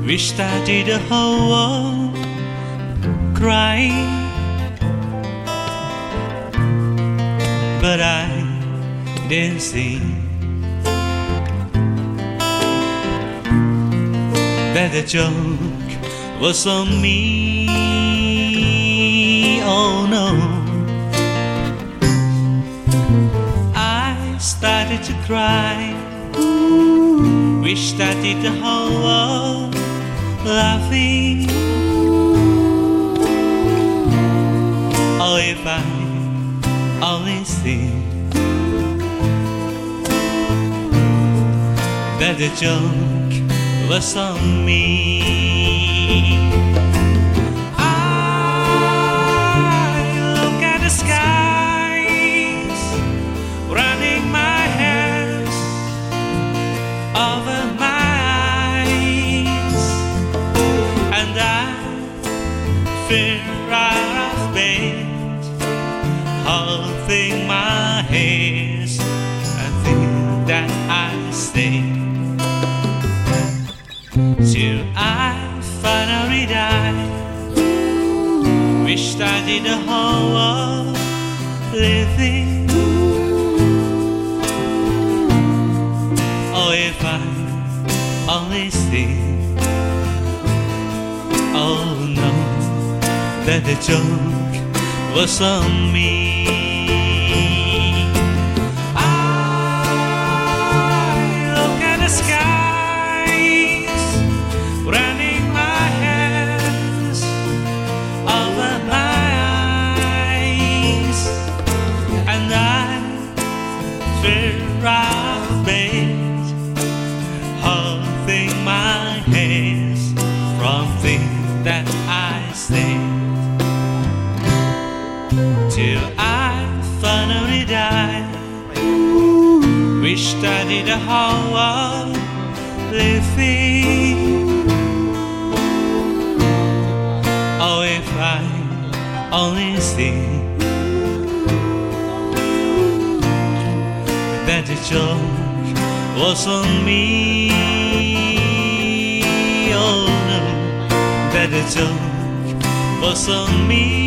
Wished I did the whole world cry, but I didn't see that the joke was on me. Oh no, I started to cry. Wished I did the whole world laughing. Oh, if I only see that the joke was on me. I look at the skies, running my hands over my eyes, and I fear out of bed, holding my hands, and think that I stay till I finally die. Wished I did the whole world living. Oh, if I only see, oh no, that the joke was on me. Right bed, holding my hands from things that I said, till I finally died. Wished I did the whole world living. Oh, if I only see that the joke was on me. Oh no, that the joke was on me.